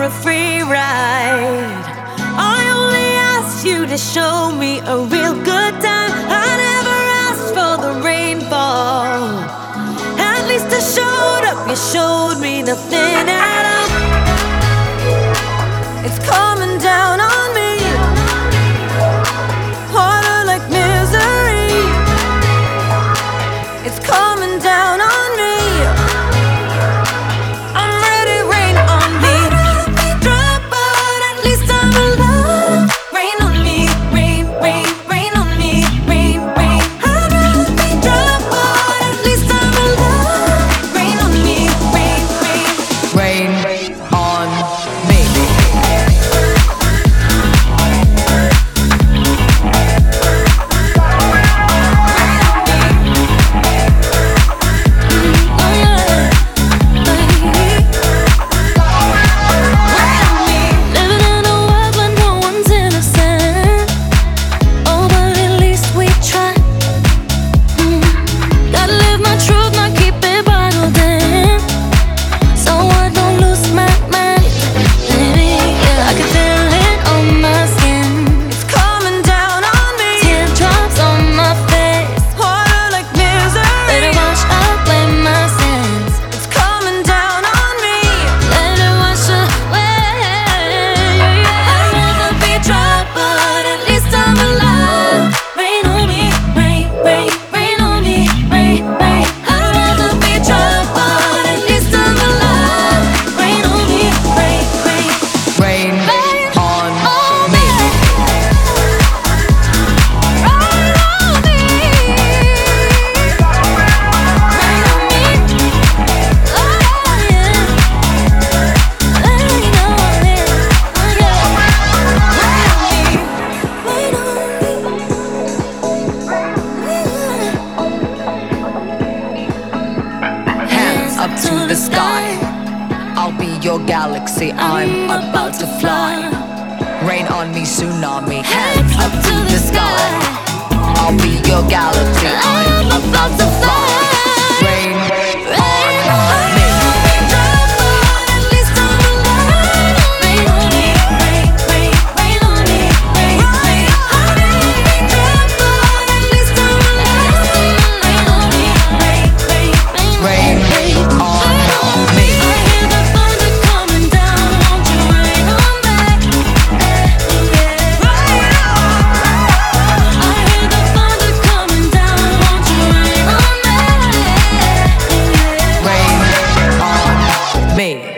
a free ride. I only asked you to show me a real good time. I never asked for the rainfall. At least I showed up, you showed me nothing at all. It's coming down on me, harder like misery. It's coming down on me. I'm ready, rain on me. I'd rather be dry, but at least I'm alive. Rain on me, rain, rain, rain on me, rain, rain. I'd rather be dry, but at least I'm alive. Rain on me, rain, rain. Rain on me. Up to the sky, I'll be your galaxy, I'm about to fly. Rain on me, tsunami, hands up to the sky. I'll be your galaxy, I'm about to fly. Rain on me. Me.